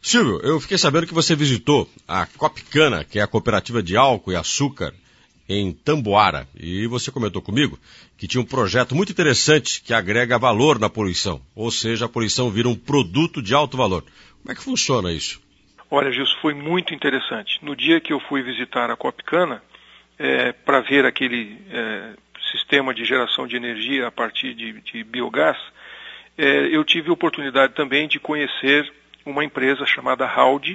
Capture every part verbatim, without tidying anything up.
Silvio, eu fiquei sabendo que você visitou a Copcana, que é a cooperativa de álcool e açúcar em Tamboara, e você comentou comigo que tinha um projeto muito interessante que agrega valor na poluição, ou seja, a poluição vira um produto de alto valor. Como é que funciona isso? Olha, Gilson, foi muito interessante. No dia que eu fui visitar a Copcana, é, para ver aquele é, sistema de geração de energia a partir de, de biogás, é, eu tive a oportunidade também de conhecer uma empresa chamada Halde,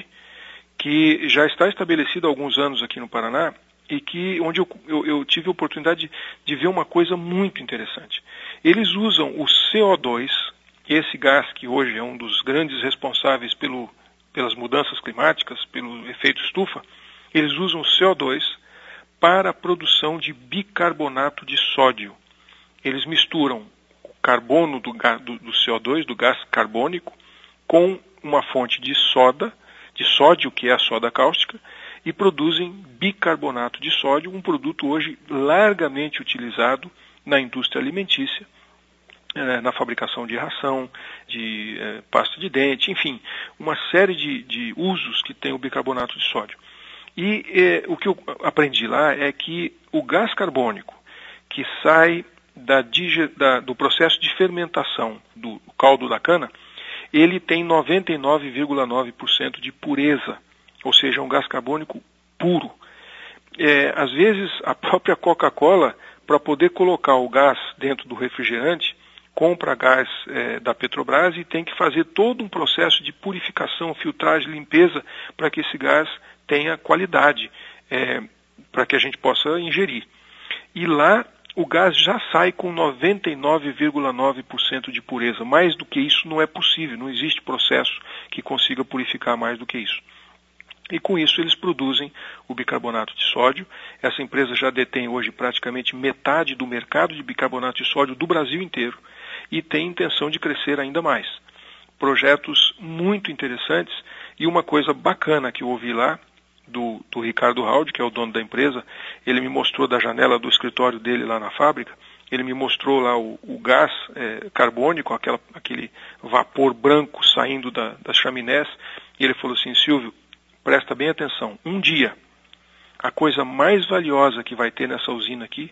que já está estabelecida há alguns anos aqui no Paraná, e que onde eu, eu, eu tive a oportunidade de, de ver uma coisa muito interessante. Eles usam o C O dois, esse gás que hoje é um dos grandes responsáveis pelo, pelas mudanças climáticas, pelo efeito estufa, eles usam o C O dois para a produção de bicarbonato de sódio. Eles misturam o carbono do, do, do C O dois, do gás carbônico, com uma fonte de soda, de sódio, que é a soda cáustica, e produzem bicarbonato de sódio, um produto hoje largamente utilizado na indústria alimentícia, eh, na fabricação de ração, de eh, pasta de dente, enfim, uma série de, de usos que tem o bicarbonato de sódio. E eh, o que eu aprendi lá é que o gás carbônico que sai da, da, do processo de fermentação do caldo da cana, ele tem noventa e nove vírgula nove por cento de pureza, ou seja, um gás carbônico puro. É, às vezes, a própria Coca-Cola, para poder colocar o gás dentro do refrigerante, compra gás é, da Petrobras e tem que fazer todo um processo de purificação, filtragem, limpeza, para que esse gás tenha qualidade, é, para que a gente possa ingerir. E lá, o gás já sai com noventa e nove vírgula nove por cento de pureza. Mais do que isso não é possível, não existe processo que consiga purificar mais do que isso. E com isso eles produzem o bicarbonato de sódio. Essa empresa já detém hoje praticamente metade do mercado de bicarbonato de sódio do Brasil inteiro e tem intenção de crescer ainda mais. Projetos muito interessantes e uma coisa bacana que eu ouvi lá do, do Ricardo Halde, que é o dono da empresa, ele me mostrou da janela do escritório dele lá na fábrica, ele me mostrou lá o, o gás é, carbônico, aquela, aquele vapor branco saindo da, das chaminés, e ele falou assim: Silvio, presta bem atenção, um dia, a coisa mais valiosa que vai ter nessa usina aqui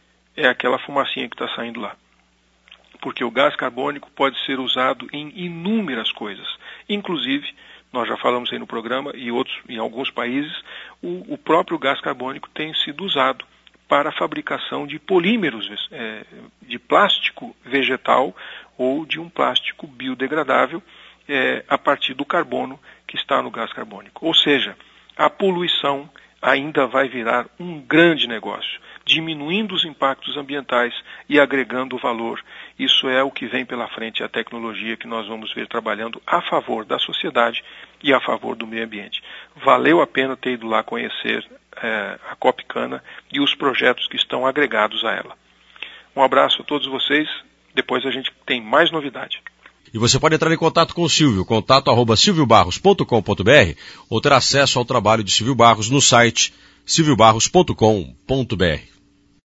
é aquela fumacinha que está saindo lá. Porque o gás carbônico pode ser usado em inúmeras coisas. Inclusive, nós já falamos aí no programa, e outros, em alguns países, o, o próprio gás carbônico tem sido usado para a fabricação de polímeros, é, de plástico vegetal ou de um plástico biodegradável, é, a partir do carbono que está no gás carbônico. Ou seja, a poluição ainda vai virar um grande negócio, diminuindo os impactos ambientais e agregando valor. Isso é o que vem pela frente, a tecnologia que nós vamos ver trabalhando a favor da sociedade e a favor do meio ambiente. Valeu a pena ter ido lá conhecer é, a Copcana e os projetos que estão agregados a ela. Um abraço a todos vocês, depois a gente tem mais novidade. E você pode entrar em contato com o Silvio, contato arroba silvio barros ponto com ponto br, ou ter acesso ao trabalho de Silvio Barros no site silvio barros ponto com ponto br.